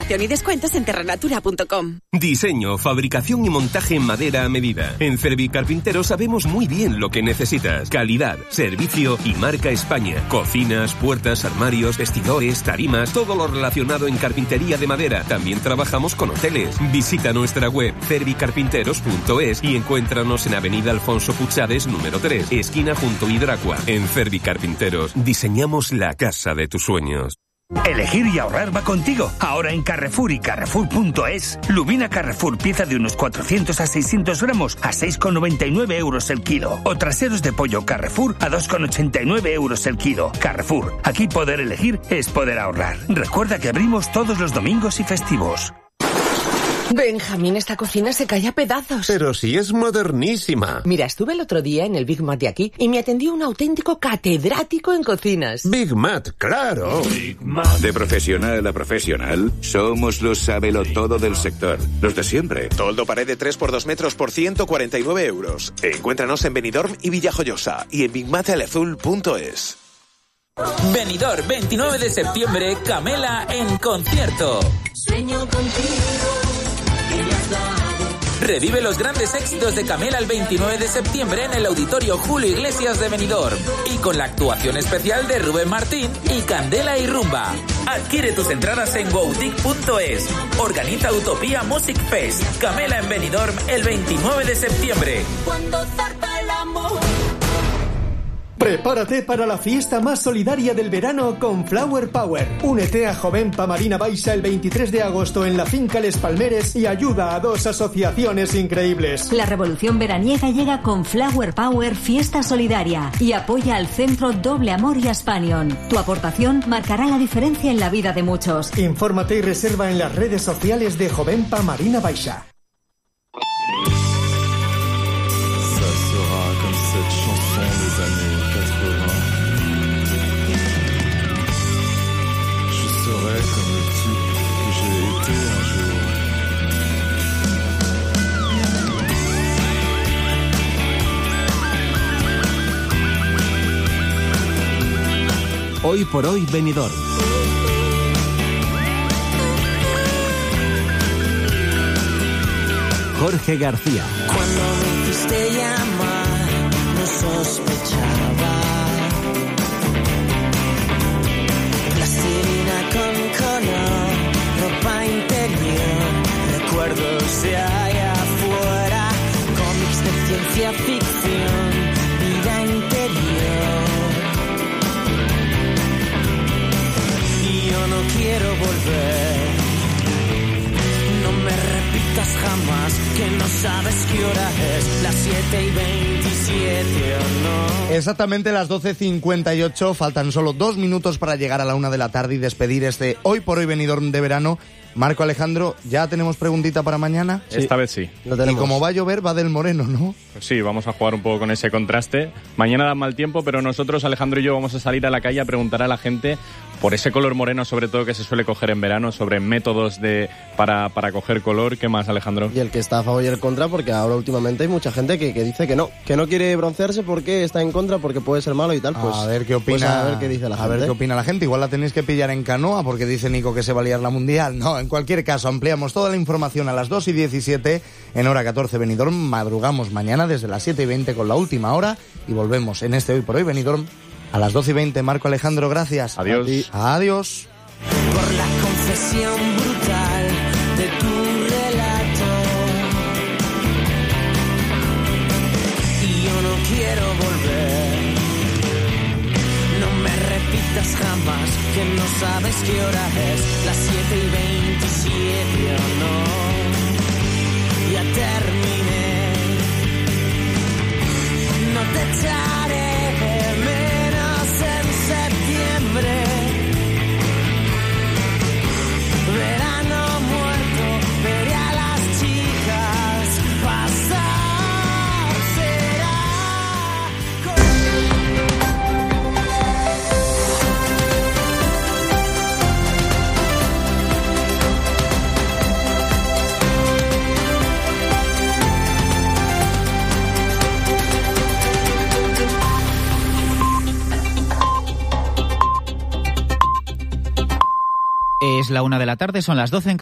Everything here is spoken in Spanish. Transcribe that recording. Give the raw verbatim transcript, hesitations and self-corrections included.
Información y descuentos en terranatura punto com. Diseño, fabricación y montaje en madera a medida. En Cervicarpinteros sabemos muy bien lo que necesitas. Calidad, servicio y marca España. Cocinas, puertas, armarios, vestidores, tarimas, todo lo relacionado en carpintería de madera. También trabajamos con hoteles. Visita nuestra web cervicarpinteros punto es y encuéntranos en Avenida Alfonso Puchades número tres, esquina junto a Hidracua. En Cervicarpinteros diseñamos la casa de tus sueños. Elegir y ahorrar va contigo. Ahora en Carrefour y Carrefour punto es. Lubina Carrefour, pieza de unos cuatrocientos a seiscientos gramos a seis con noventa y nueve euros el kilo. O traseros de pollo Carrefour a dos con ochenta y nueve euros el kilo. Carrefour, aquí poder elegir es poder ahorrar. Recuerda que abrimos todos los domingos y festivos. Benjamín, esta cocina se cae a pedazos. Pero si es modernísima. Mira, estuve el otro día en el Big Mat de aquí y me atendió un auténtico catedrático en cocinas. Big Mat, claro. Big Mat. De profesional a profesional, somos los sabelotodo del sector. Los de siempre. Toldo pared de tres por dos metros por ciento cuarenta y nueve euros. Encuéntranos en Benidorm y Villajoyosa y en big mat alazul punto es. Benidorm, veintinueve de septiembre, Camela en concierto. Sueño contigo. Revive los grandes éxitos de Camela el veintinueve de septiembre en el Auditorio Julio Iglesias de Benidorm y con la actuación especial de Rubén Martín y Candela y Rumba. Adquiere tus entradas en wowtic punto es. Organiza Utopía Music Fest. Camela en Benidorm el veintinueve de septiembre. Cuando zarpa el amor. Prepárate para la fiesta más solidaria del verano con Flower Power. Únete a Jovenpa Marina Baixa el veintitrés de agosto en la finca Les Palmeres y ayuda a dos asociaciones increíbles. La revolución veraniega llega con Flower Power Fiesta Solidaria y apoya al Centro Doble Amor y Aspanion. Tu aportación marcará la diferencia en la vida de muchos. Infórmate y reserva en las redes sociales de Jovenpa Marina Baixa. Hoy por hoy Benidorm. Jorge García. Cuando me hiciste llamar, no sospechaba. Plastilina con color, ropa interior, recuerdos de allá afuera, cómics de ciencia ficción, vida interior. Yo no quiero volver. No me repitas jamás que no sabes qué hora es. Las siete y veintisiete o no. Exactamente las doce cincuenta y ocho. Faltan solo dos minutos para llegar a la una de la tarde y despedir este Hoy por Hoy Benidorm de verano. Marco Alejandro, ¿ya tenemos preguntita para mañana? Sí. Esta vez sí. Y como va a llover, va del moreno, ¿no? Pues sí, vamos a jugar un poco con ese contraste. Mañana da mal tiempo, pero nosotros, Alejandro y yo, vamos a salir a la calle a preguntar a la gente por ese color moreno, sobre todo, que se suele coger en verano, sobre métodos de para, para coger color. ¿Qué más, Alejandro? Y el que está a favor y el contra, porque ahora últimamente hay mucha gente que, que dice que no, que no quiere broncearse porque está en contra, porque puede ser malo y tal. Pues a ver qué opina, pues a ver qué dice la a gente. ver qué opina la gente. Igual la tenéis que pillar en canoa, porque dice Nico que se va a liar la mundial. No, en cualquier caso, ampliamos toda la información a las dos y diecisiete en hora catorce Benidorm. Madrugamos mañana desde las siete y veinte con la última hora y volvemos en este Hoy por Hoy Benidorm a las doce y veinte. Marco Alejandro, gracias. Adiós. Adiós. Por la confesión brutal de tu relato. Y yo no quiero volver. No me repitas jamás que no sabes qué hora es. Las siete y veintisiete o no. Ya terminé. No te echaré menos en septiembre. Verano muerto, veré a las chicas pasar. Será con... Es la una de la tarde, son las doce en